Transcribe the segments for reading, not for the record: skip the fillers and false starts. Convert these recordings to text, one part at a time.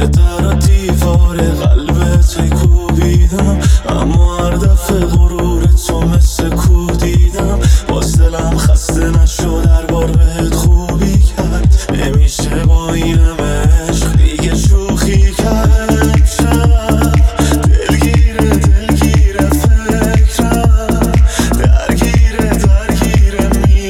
در و دیوار قلبت کوبیدم، اما هر دفعه غرور تو مثل کو دیدم. باز دلم خسته نشد هر بار بهت خوبی کرد، نمیشه با این همه عشق دیگه شوخی کرد. امشب دلگیره فکرم، درگیره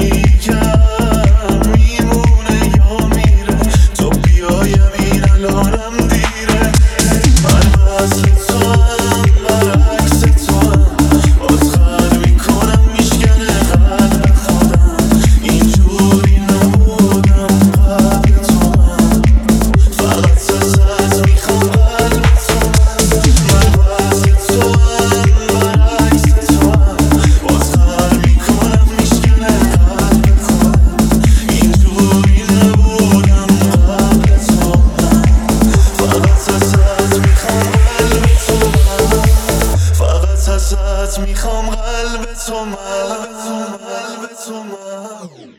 میگم میمونه یا میره، تو بیایم این الانم دیره. من وصل توام برعکس توام، باز خر میکنم میشکنه قلب خودم. اینجوری نبودم قبل تو، من فقط ازت میخوام قلب تو. من وصل توام برعکس توام، باز خر میکنم میشکنه قلب خودم. اینجوری نبودم قبل تو، من فقط ازت میخوام قلب تو. فقط ازت میخوام قلب تو، قلب تو.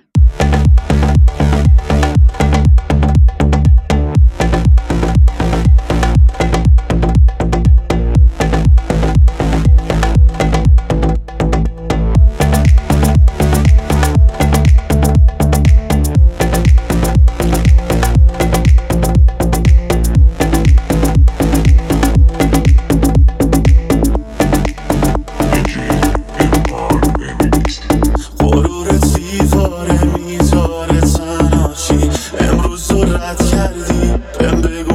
غرور دیواره میذاره تنهاشی، امروز رو رد کردی بهم بگو